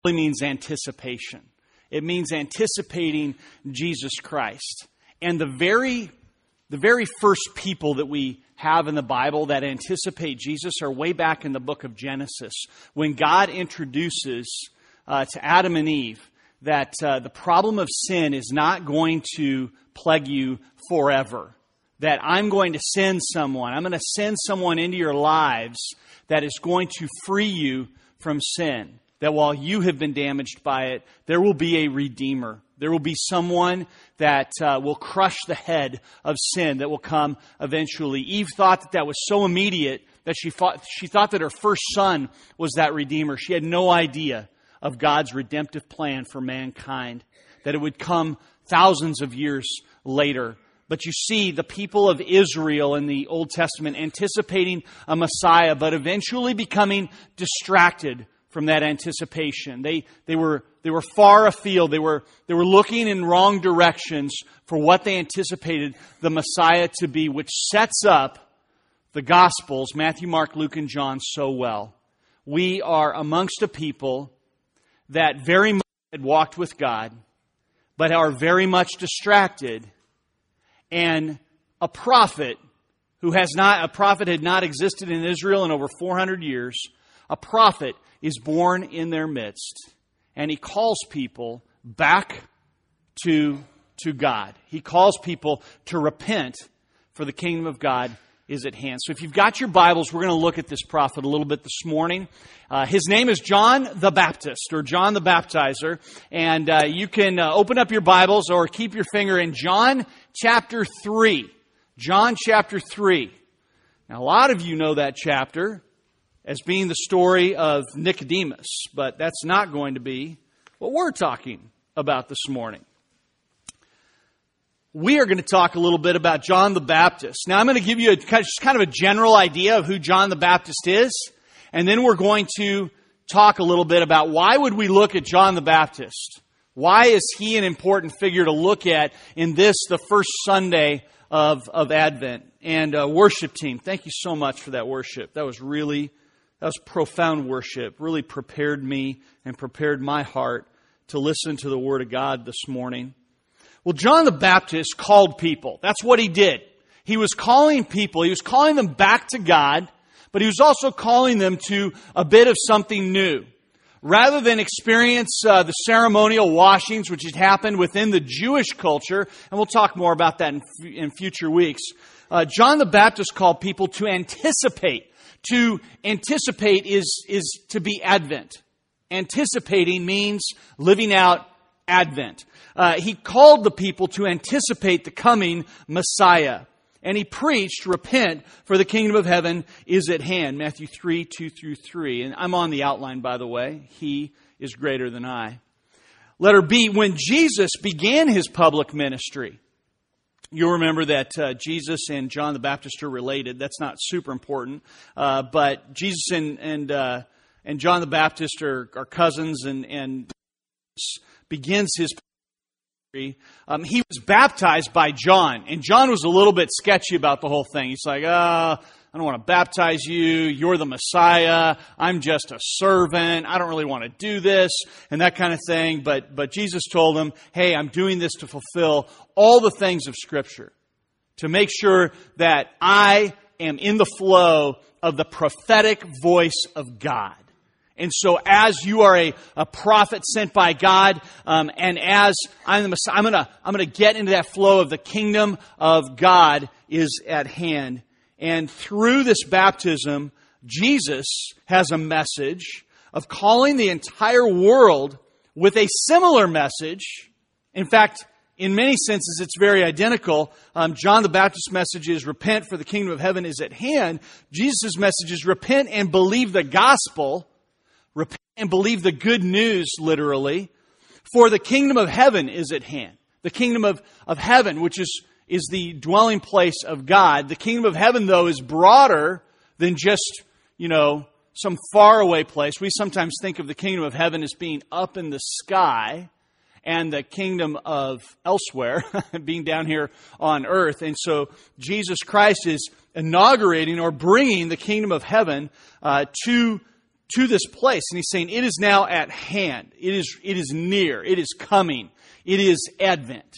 really means anticipation. It means anticipating Jesus Christ. And the very first people that we have in the Bible that anticipate Jesus are way back in the book of Genesis, when God introduces to Adam and Eve that the problem of sin is not going to plague you forever. That I'm going to send someone. I'm going to send someone into your lives that is going to free you from sin. That while you have been damaged by it, there will be a Redeemer. There will be someone that will crush the head of sin that will come eventually. Eve thought that was so immediate that she thought that her first son was that Redeemer. She had no idea of God's redemptive plan for mankind, that it would come thousands of years later. But you see the people of Israel in the Old Testament anticipating a Messiah, but eventually becoming distracted from that anticipation. They were far afield. They were looking in wrong directions for what they anticipated the Messiah to be, which sets up the Gospels, Matthew, Mark, Luke, and John, so well. We are amongst a people that very much had walked with God, but are very much distracted. And a prophet had not existed in Israel in over 400 years. A prophet is born in their midst, and he calls people back to God. He calls people to repent, for the kingdom of God is at hand. So if you've got your Bibles, we're going to look at this prophet a little bit this morning. His name is John the Baptist, or John the Baptizer. And you can open up your Bibles or keep your finger in John chapter 3. John chapter 3. Now, a lot of you know that chapter as being the story of Nicodemus, but that's not going to be what we're talking about this morning. We are going to talk a little bit about John the Baptist. Now, I'm going to give you just kind of a general idea of who John the Baptist is, and then we're going to talk a little bit about why would we look at John the Baptist? Why is he an important figure to look at in this, the first Sunday of Advent? And worship team, thank you so much for that worship. That was profound worship. Really prepared me and prepared my heart to listen to the Word of God this morning. Well, John the Baptist called people. That's what he did. He was calling people. He was calling them back to God, but he was also calling them to a bit of something new. Rather than experience the ceremonial washings which had happened within the Jewish culture, and we'll talk more about that in future weeks, John the Baptist called people to anticipate. To anticipate is to be Advent. Anticipating means living out Advent. He called the people to anticipate the coming Messiah. And he preached, repent, for the kingdom of heaven is at hand. Matthew 3, 2 through 3. And I'm on the outline, by the way. He is greater than I. Letter B, when Jesus began his public ministry, you'll remember that Jesus and John the Baptist are related. That's not super important. But Jesus and John the Baptist are cousins, and begins his ministry. He was baptized by John, and John was a little bit sketchy about the whole thing. He's like, I don't want to baptize you. You're the Messiah. I'm just a servant. I don't really want to do this, and that kind of thing. But Jesus told him, hey, I'm doing this to fulfill all the things of Scripture, to make sure that I am in the flow of the prophetic voice of God. And so as you are a prophet sent by God, and as I'm the Messiah, I'm gonna get into that flow of the kingdom of God is at hand. And through this baptism, Jesus has a message of calling the entire world with a similar message. In fact, in many senses, it's very identical. John the Baptist's message is repent, for the kingdom of heaven is at hand. Jesus' message is repent and believe the gospel. Repent and believe the good news, literally, for the kingdom of heaven is at hand. The kingdom of heaven, which is the dwelling place of God. The kingdom of heaven, though, is broader than just, some faraway place. We sometimes think of the kingdom of heaven as being up in the sky, and the kingdom of elsewhere being down here on earth. And so Jesus Christ is inaugurating or bringing the kingdom of heaven to to this place. And he's saying, it is now at hand. It is near. It is coming. It is Advent.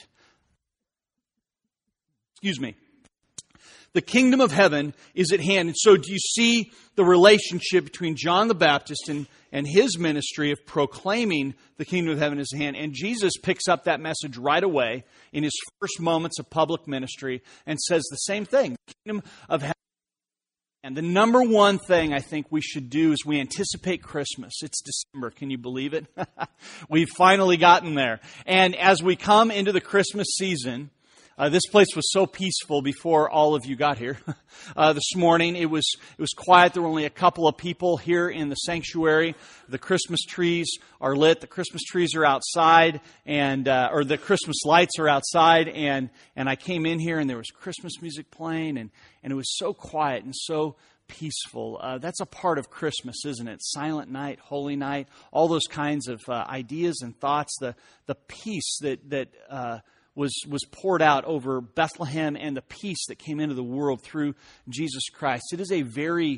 Excuse me. The kingdom of heaven is at hand. And so do you see the relationship between John the Baptist and his ministry of proclaiming the kingdom of heaven is at hand? And Jesus picks up that message right away in his first moments of public ministry and says the same thing. The kingdom of heaven. And the number one thing I think we should do is we anticipate Christmas. It's December. Can you believe it? We've finally gotten there. And as we come into the Christmas season, this place was so peaceful before all of you got here. This morning it was quiet. There were only a couple of people here in the sanctuary. The Christmas trees are lit. The Christmas trees are outside, and or the Christmas lights are outside. And I came in here and there was Christmas music playing, and it was so quiet and so peaceful. That's a part of Christmas, isn't it? Silent night, holy night, all those kinds of ideas and thoughts. The peace that was poured out over Bethlehem and the peace that came into the world through Jesus Christ. It is a very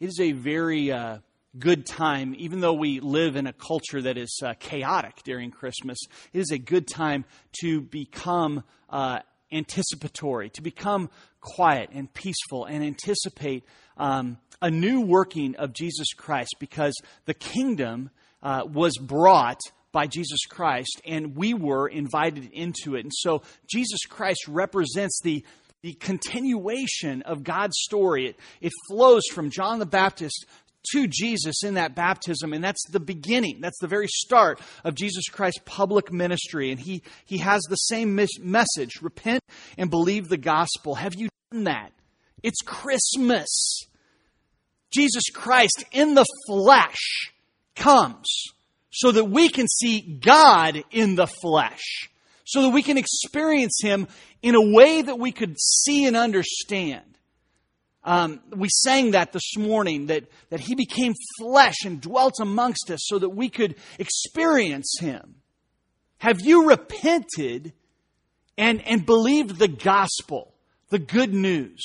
good time, even though we live in a culture that is chaotic during Christmas. It is a good time to become anticipatory, to become quiet and peaceful and anticipate a new working of Jesus Christ, because the kingdom was brought by Jesus Christ, and we were invited into it. And so Jesus Christ represents the continuation of God's story. It flows from John the Baptist to Jesus in that baptism, and that's the beginning. That's the very start of Jesus Christ's public ministry. And he has the same message: repent and believe the gospel. Have you done that? It's Christmas. Jesus Christ in the flesh comes so that we can see God in the flesh, so that we can experience Him in a way that we could see and understand. We sang that this morning, that He became flesh and dwelt amongst us so that we could experience Him. Have you repented and believed the gospel, the good news?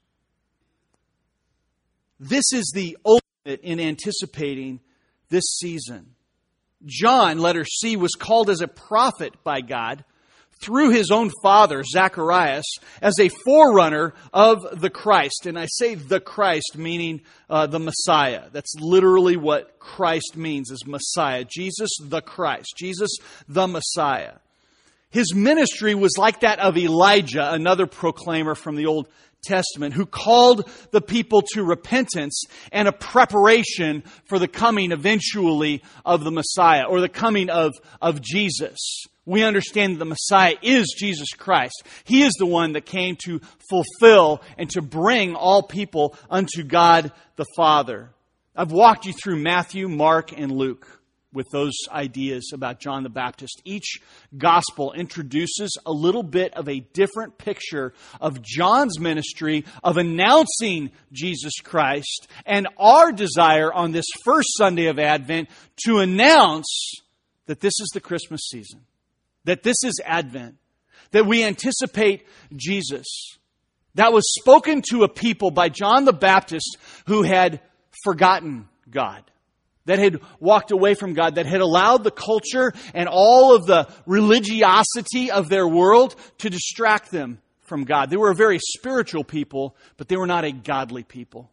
This is the ultimate in anticipating this season. John, letter C, was called as a prophet by God through his own father, Zacharias, as a forerunner of the Christ. And I say the Christ, meaning the Messiah. That's literally what Christ means, is Messiah. Jesus the Christ. Jesus the Messiah. His ministry was like that of Elijah, another proclaimer from the Old Testament, who called the people to repentance and a preparation for the coming eventually of the Messiah, or the coming of Jesus. We understand that the Messiah is Jesus Christ. He is the one that came to fulfill and to bring all people unto God the Father. I've walked you through Matthew, Mark, and Luke with those ideas about John the Baptist. Each gospel introduces a little bit of a different picture of John's ministry of announcing Jesus Christ, and our desire on this first Sunday of Advent to announce that this is the Christmas season, that this is Advent, that we anticipate Jesus. That was spoken to a people by John the Baptist who had forgotten God, that had walked away from God, that had allowed the culture and all of the religiosity of their world to distract them from God. They were a very spiritual people, but they were not a godly people.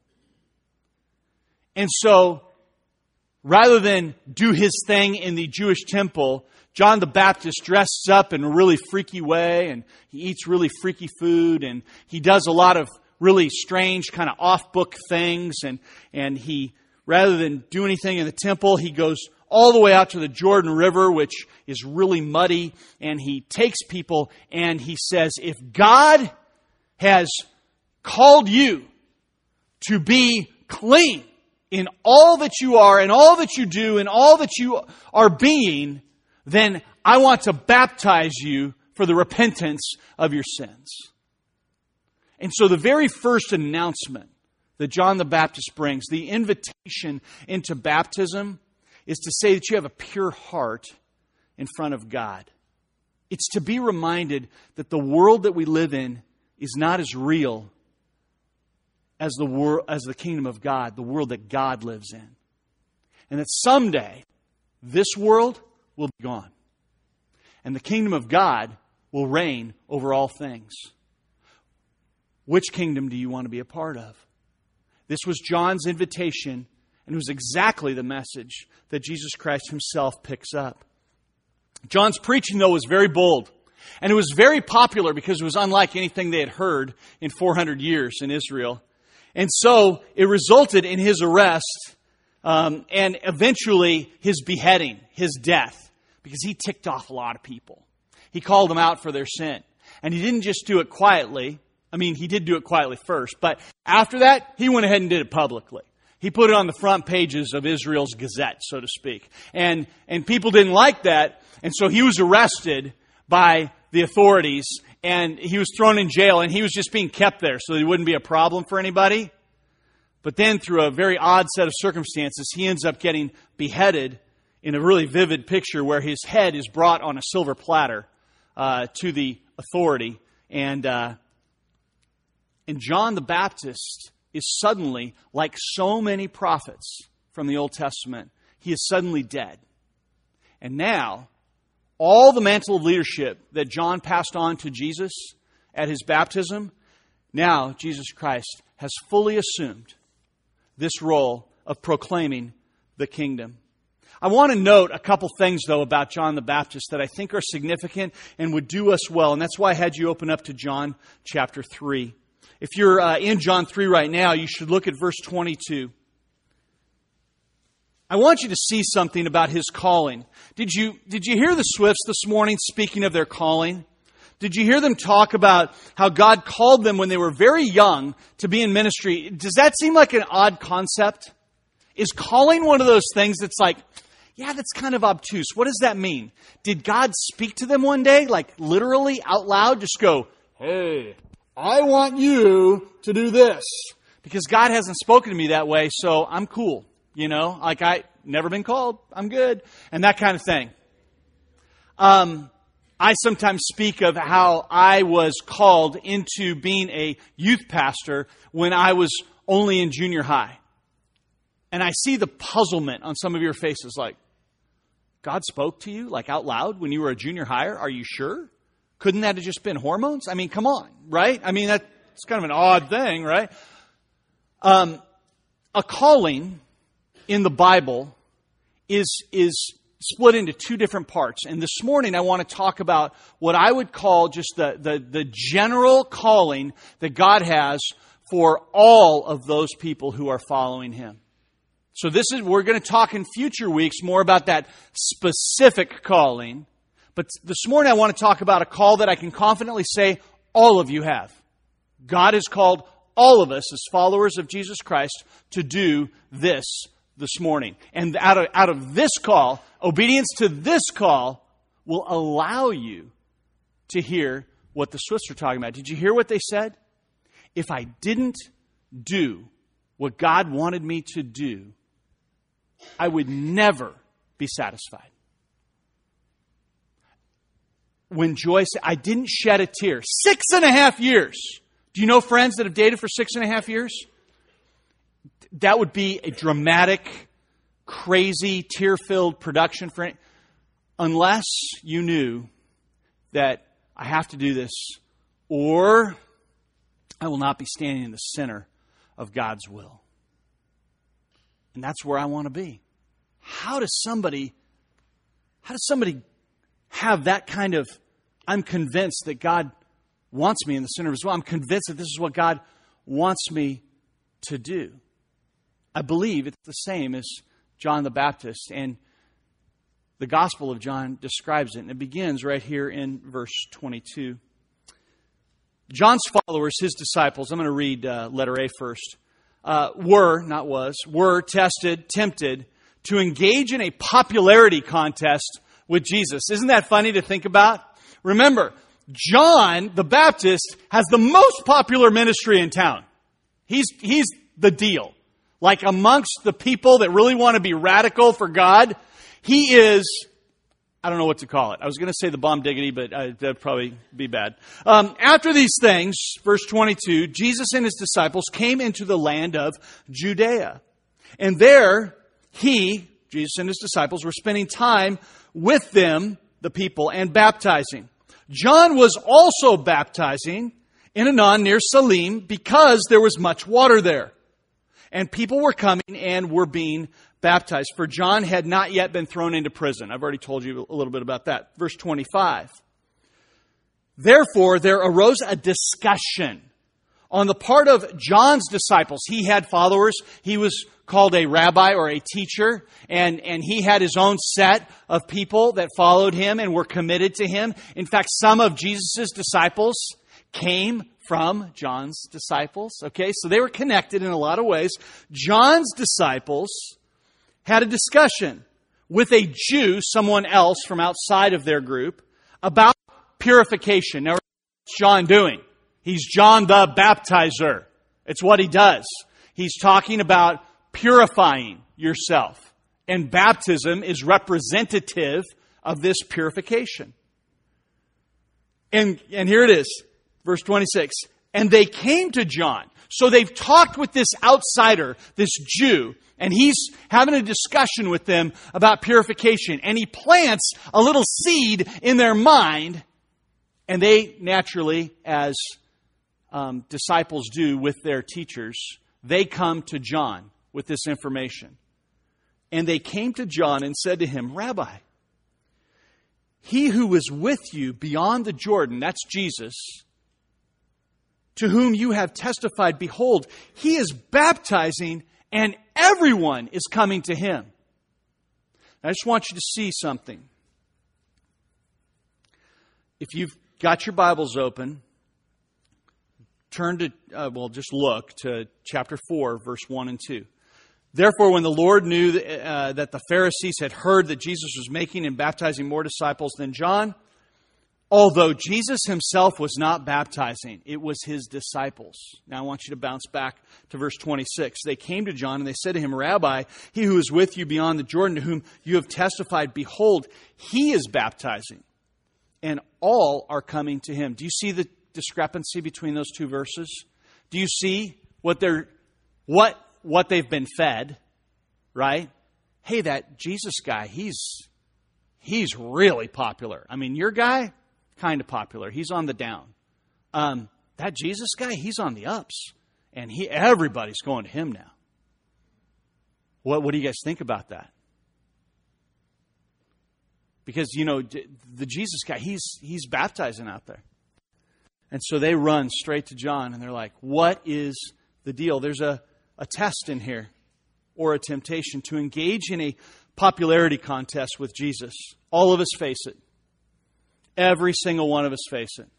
And so, rather than do his thing in the Jewish temple, John the Baptist dresses up in a really freaky way, and he eats really freaky food, and he does a lot of really strange kind of off-book things, and he, rather than do anything in the temple, he goes all the way out to the Jordan River, which is really muddy, and he takes people and he says, if God has called you to be clean in all that you are and all that you do and all that you are being, then I want to baptize you for the repentance of your sins. And so the very first announcement that John the Baptist brings, the invitation into baptism, is to say that you have a pure heart in front of God. It's to be reminded that the world that we live in is not as real as the kingdom of God, the world that God lives in. And that someday, this world will be gone. And the kingdom of God will reign over all things. Which kingdom do you want to be a part of? This was John's invitation, and it was exactly the message that Jesus Christ himself picks up. John's preaching, though, was very bold. And it was very popular because it was unlike anything they had heard in 400 years in Israel. And so it resulted in his arrest and eventually his beheading, his death, because he ticked off a lot of people. He called them out for their sin. And he didn't just do it quietly. I mean, he did do it quietly first. But after that, he went ahead and did it publicly. He put it on the front pages of Israel's Gazette, so to speak. And people didn't like that. And so he was arrested by the authorities, and he was thrown in jail, and he was just being kept there so he wouldn't be a problem for anybody. But then through a very odd set of circumstances, he ends up getting beheaded in a really vivid picture where his head is brought on a silver platter to the authority. And John the Baptist is suddenly, like so many prophets from the Old Testament, he is suddenly dead. And now, all the mantle of leadership that John passed on to Jesus at his baptism, now Jesus Christ has fully assumed this role of proclaiming the kingdom. I want to note a couple things, though, about John the Baptist that I think are significant and would do us well. And that's why I had you open up to John chapter 3. If you're in John 3 right now, you should look at verse 22. I want you to see something about his calling. Did you hear the Swifts this morning speaking of their calling? Did you hear them talk about how God called them when they were very young to be in ministry? Does that seem like an odd concept? Is calling one of those things that's like, yeah, that's kind of obtuse. What does that mean? Did God speak to them one day, like literally out loud, just go, hey, I want you to do this? Because God hasn't spoken to me that way, so I'm cool. You know, like I never been called, I'm good, and that kind of thing. I sometimes speak of how I was called into being a youth pastor when I was only in junior high. And I see the puzzlement on some of your faces, like, God spoke to you, like out loud, when you were a junior higher? Are you sure? Couldn't that have just been hormones? I mean, come on, right? I mean, that's kind of an odd thing, right? A calling in the Bible is split into two different parts. And this morning I want to talk about what I would call just the general calling that God has for all of those people who are following Him. So we're going to talk in future weeks more about that specific calling. But this morning I want to talk about a call that I can confidently say all of you have. God has called all of us as followers of Jesus Christ to do this morning. And out of this call, obedience to this call will allow you to hear what the Swifts are talking about. Did you hear what they said? If I didn't do what God wanted me to do, I would never be satisfied. When Joy said, I didn't shed a tear. 6.5 years. Do you know friends that have dated for 6.5 years? That would be a dramatic, crazy, tear-filled production for it. Unless you knew that I have to do this, or I will not be standing in the center of God's will. And that's where I want to be. How does somebody have that kind of, I'm convinced that God wants me in the center of His will. I'm convinced that this is what God wants me to do. I believe it's the same as John the Baptist, and the Gospel of John describes it, and it begins right here in verse 22. John's followers, his disciples, I'm going to read letter A first, were tested, tempted to engage in a popularity contest with Jesus. Isn't that funny to think about? Remember, John the Baptist has the most popular ministry in town. He's the deal. Like amongst the people that really want to be radical for God, he is, I don't know what to call it. I was going to say the bomb diggity, but that'd probably be bad. After these things, verse 22, Jesus and His disciples came into the land of Judea. And there he, Jesus and his disciples, were spending time with them, the people, and baptizing. John was also baptizing in Aenon near Salim because there was much water there. And people were coming and were being baptized. For John had not yet been thrown into prison. I've already told you a little bit about that. Verse 25. Therefore, there arose a discussion on the part of John's disciples. He had followers. He was called a rabbi or a teacher. And he had his own set of people that followed him and were committed to him. In fact, some of Jesus' disciples came from John's disciples. Okay, so they were connected in a lot of ways. John's disciples had a discussion with a Jew, someone else from outside of their group, about purification. Now, what's John doing? He's John the Baptizer. It's what he does. He's talking about purifying yourself. And baptism is representative of this purification. And here it is, verse 26. And they came to John. So they've talked with this outsider, this Jew, and he's having a discussion with them about purification. And he plants a little seed in their mind. And they naturally, as disciples do with their teachers, they come to John with this information. And they came to John and said to him, Rabbi, he who was with you beyond the Jordan, that's Jesus, to whom you have testified, behold, he is baptizing and everyone is coming to him. I just want you to see something. If you've got your Bibles open, turn to, just look to chapter 4, verse 1 and 2. Therefore, when the Lord knew that the Pharisees had heard that Jesus was making and baptizing more disciples than John, although Jesus himself was not baptizing, it was his disciples. Now I want you to bounce back to verse 26. They came to John and they said to him, Rabbi, he who is with you beyond the Jordan, to whom you have testified, behold, he is baptizing, and all are coming to him. Do you see the discrepancy between those two verses? Do you see what they've been fed, right? Hey, that Jesus guy, he's really popular. I mean, your guy, kind of popular. He's on the down. That Jesus guy, he's on the ups. And everybody's going to him now. What do you guys think about that? Because, the Jesus guy, he's baptizing out there. And so they run straight to John and they're like, what is the deal? There's a test in here, or a temptation to engage in a popularity contest with Jesus. All of us face it. Every single one of us face it.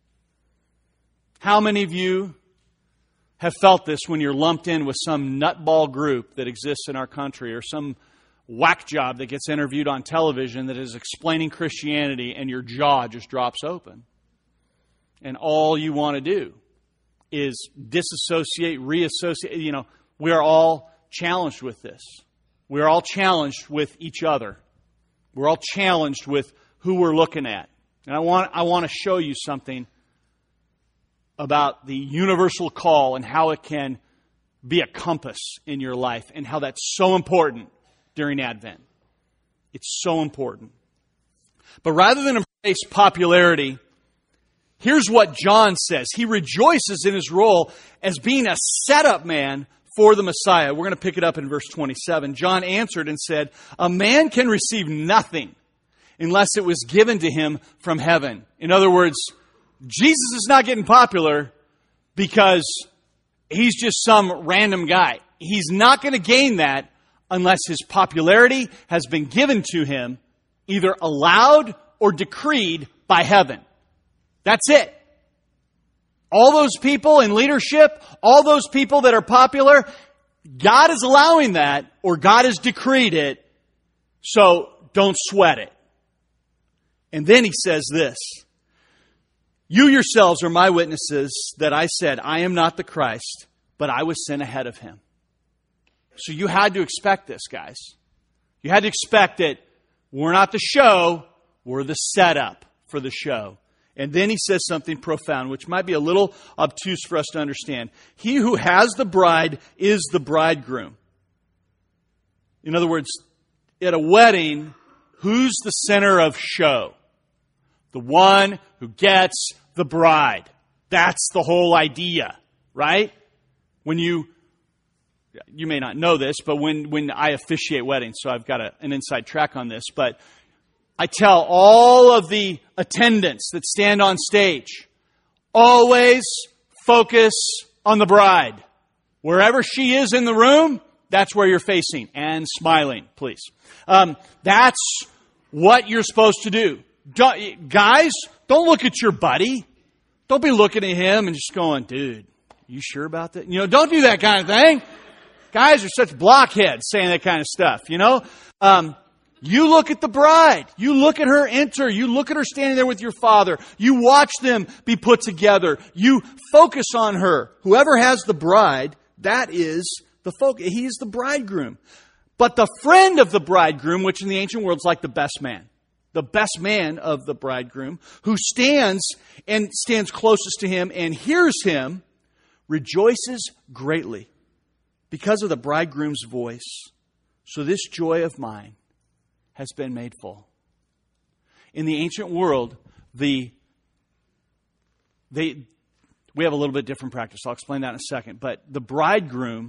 How many of you have felt this when you're lumped in with some nutball group that exists in our country, or some whack job that gets interviewed on television that is explaining Christianity and your jaw just drops open? And all you want to do is disassociate, reassociate. We are all challenged with this. We're all challenged with each other. We're all challenged with who we're looking at. And I want to show you something about the universal call and how it can be a compass in your life, and how that's so important during Advent. It's so important. But rather than embrace popularity, here's what John says. He rejoices in his role as being a setup man for the Messiah. We're going to pick it up in verse 27. John answered and said, a man can receive nothing unless it was given to him from heaven. In other words, Jesus is not getting popular because he's just some random guy. He's not going to gain that unless his popularity has been given to him, either allowed or decreed by heaven. That's it. All those people in leadership, all those people that are popular, God is allowing that, or God has decreed it, so don't sweat it. And then he says this, you yourselves are my witnesses that I said, I am not the Christ, but I was sent ahead of him. So you had to expect this, guys. You had to expect that we're not the show, we're the setup for the show. And then he says something profound, which might be a little obtuse for us to understand. He who has the bride is the bridegroom. In other words, at a wedding, who's the center of show? The one who gets the bride. That's the whole idea, right? When you may not know this, but when I officiate weddings, so I've got an inside track on this, but I tell all of the attendants that stand on stage, always focus on the bride. Wherever she is in the room, that's where you're facing. And smiling, please. That's what you're supposed to do. Guys, don't look at your buddy. Don't be looking at him and just going, dude, you sure about that? Don't do that kind of thing. Guys are such blockheads saying that kind of stuff, You look at the bride. You look at her enter. You look at her standing there with your father. You watch them be put together. You focus on her. Whoever has the bride, that is the focus. He is the bridegroom. But the friend of the bridegroom, which in the ancient world is like the best man of the bridegroom, who stands closest to him and hears him, rejoices greatly because of the bridegroom's voice. So this joy of mine has been made full. In the ancient world, we have a little bit different practice. I'll explain that in a second. But the bridegroom,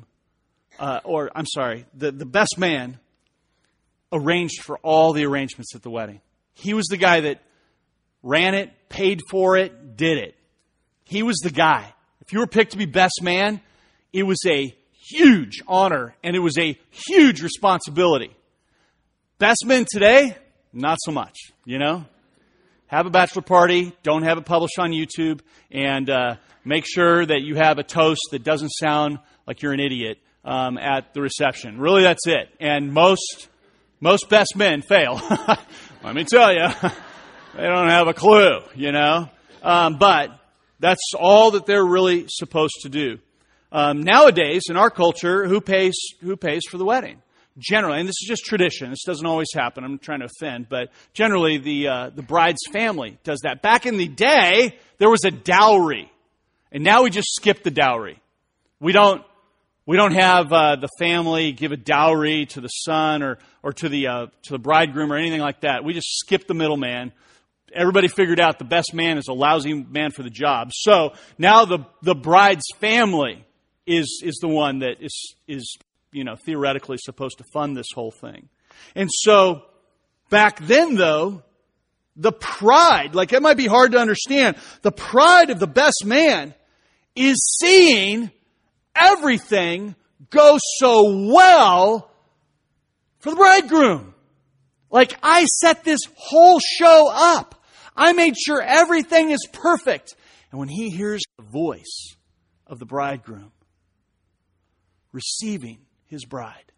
the best man arranged for all the arrangements at the wedding. He was the guy that ran it, paid for it, did it. He was the guy. If you were picked to be best man, it was a huge honor and it was a huge responsibility. Best men today, not so much, Have a bachelor party, don't have it published on YouTube, and make sure that you have a toast that doesn't sound like you're an idiot at the reception. Really, that's it. And most best men fail. Let me tell you, they don't have a clue, But that's all that they're really supposed to do. Nowadays, in our culture, who pays for the wedding? Generally, and this is just tradition. This doesn't always happen. I'm trying to offend, but generally the bride's family does that. Back in the day, there was a dowry, and now we just skip the dowry. We don't have the family give a dowry to the son or to the bridegroom or anything like that. We just skip the middleman. Everybody figured out the best man is a lousy man for the job. So now the bride's family is the one that is theoretically supposed to fund this whole thing. And so back then, though, the pride, it might be hard to understand, the pride of the best man is seeing everything go so well for the bridegroom. I set this whole show up. I made sure everything is perfect. And when he hears the voice of the bridegroom receiving his bride,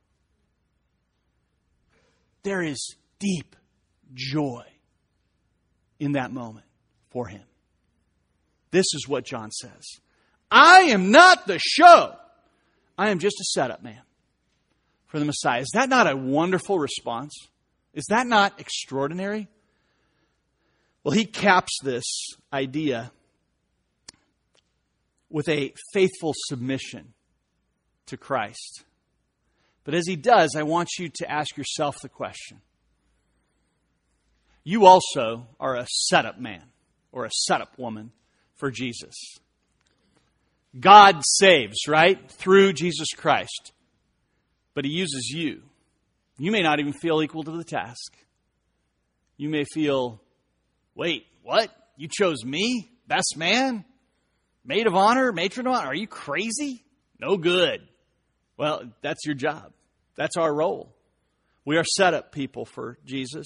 there is deep joy in that moment for him. This is what John says. I am not the show. I am just a setup man for the Messiah. Is that not a wonderful response? Is that not extraordinary? Well, he caps this idea with a faithful submission to Christ. But as he does, I want you to ask yourself the question. You also are a setup man or a setup woman for Jesus. God saves, right? Through Jesus Christ. But he uses you. You may not even feel equal to the task. You may feel, wait, what? You chose me? Best man? Maid of honor? Matron of honor? Are you crazy? No good. Well, that's your job. That's our role. We are set up people for Jesus.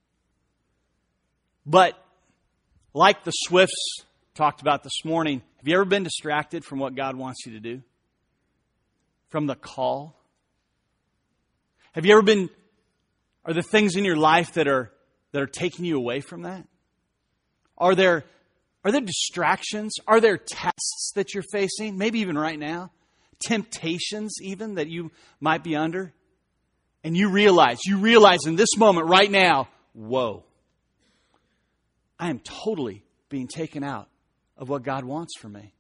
But like the Swifts talked about this morning, have you ever been distracted from what God wants you to do? From the call? Have you ever are there things in your life that are taking you away from that? Are there distractions? Are there tests that you're facing? Maybe even right now? Temptations even that you might be under? And you realize in this moment right now, whoa, I am totally being taken out of what God wants for me.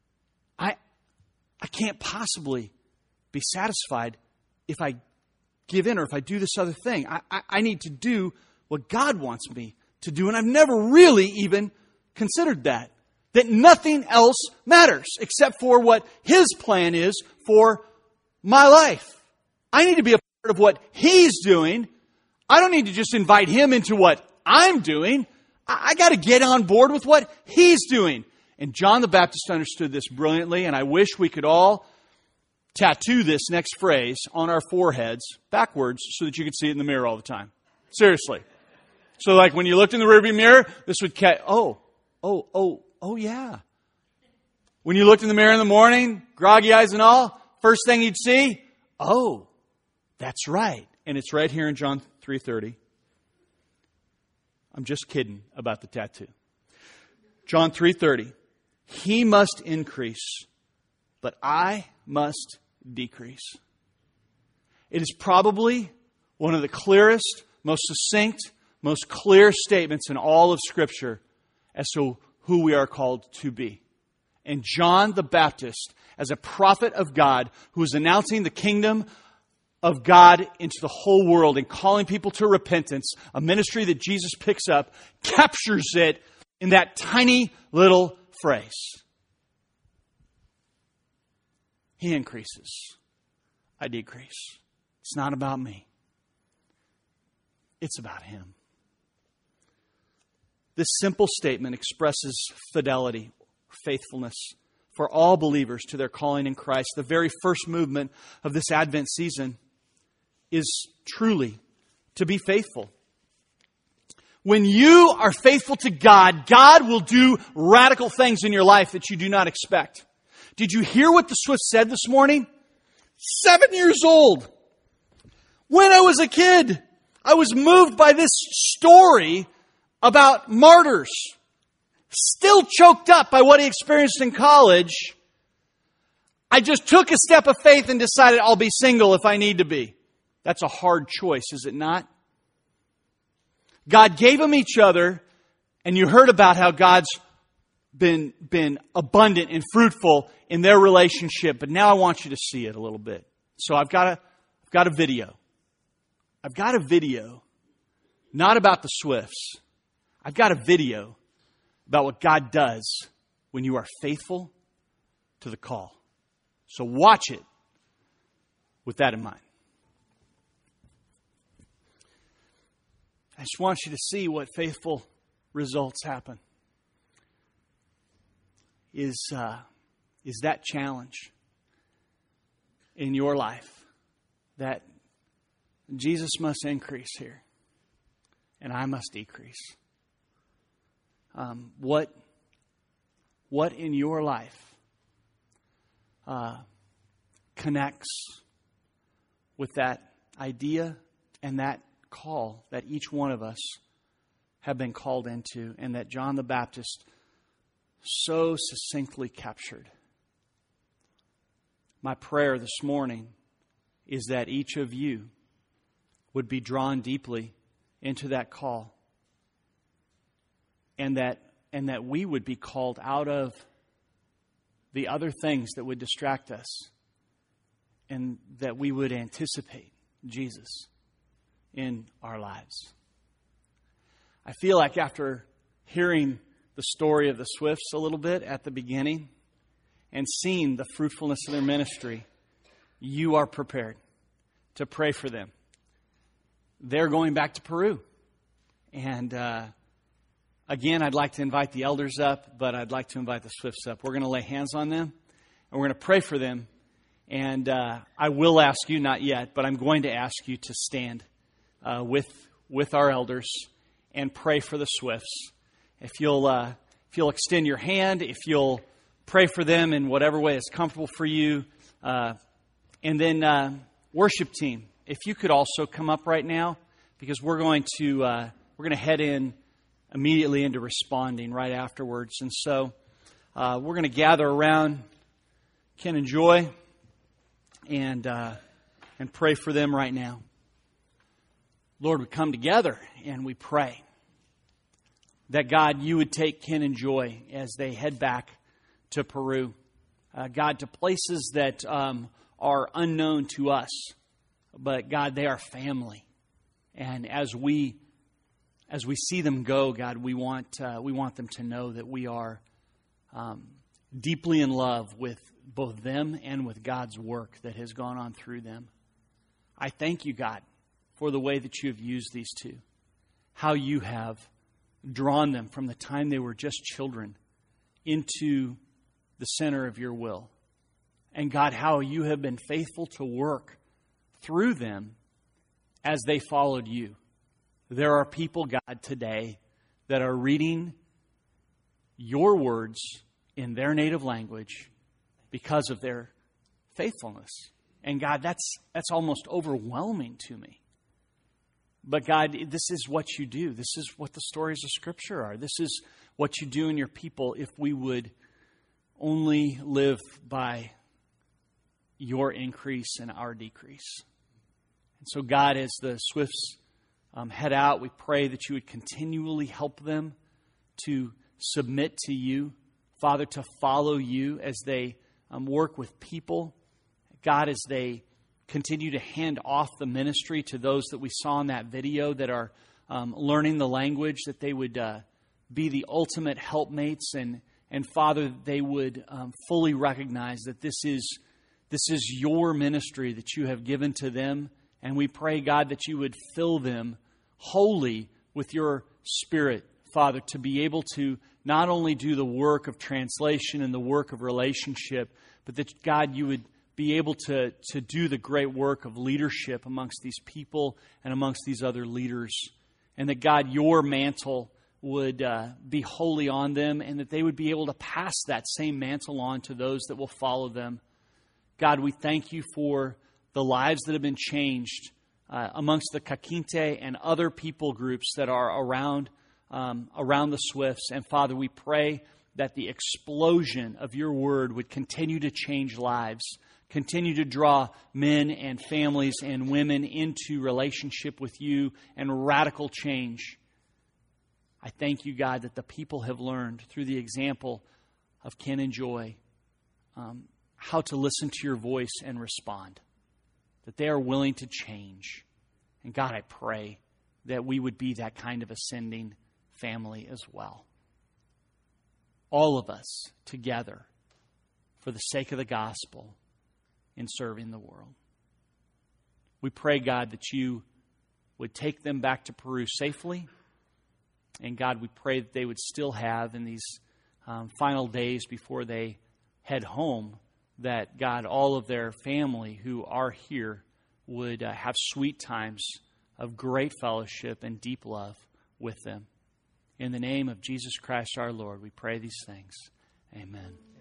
I can't possibly be satisfied if I give in or if I do this other thing. I need to do what God wants me to do. And I've never really even considered that. That nothing else matters except for what His plan is for my life. I need to be a part of what He's doing. I don't need to just invite Him into what I'm doing. I got to get on board with what He's doing. And John the Baptist understood this brilliantly, and I wish we could all tattoo this next phrase on our foreheads backwards so that you could see it in the mirror all the time. Seriously. So like when you looked in the rearview mirror, this would catch, oh yeah. When you looked in the mirror in the morning, groggy eyes and all, first thing you'd see, oh, that's right. And it's right here in John 3:30. I'm just kidding about the tattoo. John 3:30. He must increase, but I must decrease. It is probably one of the clearest, most succinct, most clear statements in all of Scripture as to who we are called to be. And John the Baptist, as a prophet of God who is announcing the kingdom of God into the whole world and calling people to repentance, a ministry that Jesus picks up, captures it in that tiny little phrase. He increases. I decrease. It's not about me. It's about Him. This simple statement expresses fidelity, faithfulness for all believers to their calling in Christ. The very first movement of this Advent season is truly to be faithful. When you are faithful to God, God will do radical things in your life that you do not expect. Did you hear what the Swift said this morning? 7 years old. When I was a kid, I was moved by this story about martyrs. Still choked up by what he experienced in college. I just took a step of faith and decided I'll be single if I need to be. That's a hard choice, is it not? God gave them each other, and you heard about how God's been abundant and fruitful in their relationship, but now I want you to see it a little bit. So I've got a video. I've got a video, not about the Swifts. I've got a video about what God does when you are faithful to the call. So watch it with that in mind. I just want you to see what faithful results happen. Is that challenge in your life that Jesus must increase here and I must decrease? What in your life connects with that idea and that call that each one of us have been called into and that John the Baptist so succinctly captured? My prayer this morning is that each of you would be drawn deeply into that call, and that we would be called out of the other things that would distract us, and that we would anticipate Jesus in our lives. I feel like after hearing the story of the Swifts a little bit at the beginning and seeing the fruitfulness of their ministry, you are prepared to pray for them. They're going back to Peru. And again, I'd like to invite the elders up, but I'd like to invite the Swifts up. We're going to lay hands on them, and we're going to pray for them. And I will ask you, not yet, but I'm going to ask you to stand with our elders and pray for the Swifts. If you'll extend your hand, if you'll pray for them in whatever way is comfortable for you. And then worship team, if you could also come up right now, because we're going to head in immediately into responding right afterwards. And so we're going to gather around Ken and Joy and pray for them right now. Lord, we come together and we pray that, God, you would take Ken and Joy as they head back to Peru. God, to places that are unknown to us. but God, they are family. And as we see them go, God, we want them to know that we are deeply in love with both them and with God's work that has gone on through them. I thank you, God, for the way that you have used these two, how you have drawn them from the time they were just children into the center of your will. And God, how you have been faithful to work through them as they followed you. There are people, God, today that are reading your words in their native language because of their faithfulness. And God, that's almost overwhelming to me. But God, this is what you do. This is what the stories of Scripture are. This is what you do in your people if we would only live by your increase and our decrease. And so God, as the Swifts head out, we pray that you would continually help them to submit to you, Father, to follow you as they work with people. God, as they continue to hand off the ministry to those that we saw in that video that are learning the language, that they would be the ultimate helpmates, and Father, they would fully recognize that this is your ministry that you have given to them. And we pray, God, that you would fill them wholly with your Spirit, Father, to be able to not only do the work of translation and the work of relationship, but that, God, you would be able to do the great work of leadership amongst these people and amongst these other leaders. And that, God, your mantle would be wholly on them, and that they would be able to pass that same mantle on to those that will follow them. God, we thank you for the lives that have been changed amongst the Kakinte and other people groups that are around the Swifts. And Father, we pray that the explosion of your word would continue to change lives, continue to draw men and families and women into relationship with you and radical change. I thank you, God, that the people have learned through the example of Ken and Joy how to listen to your voice and respond, that they are willing to change. And God, I pray that we would be that kind of ascending family as well. All of us together for the sake of the gospel in serving the world. We pray, God, that you would take them back to Peru safely. And God, we pray that they would still have in these final days before they head home, that, God, all of their family who are here would have sweet times of great fellowship and deep love with them. In the name of Jesus Christ our Lord, we pray these things. Amen.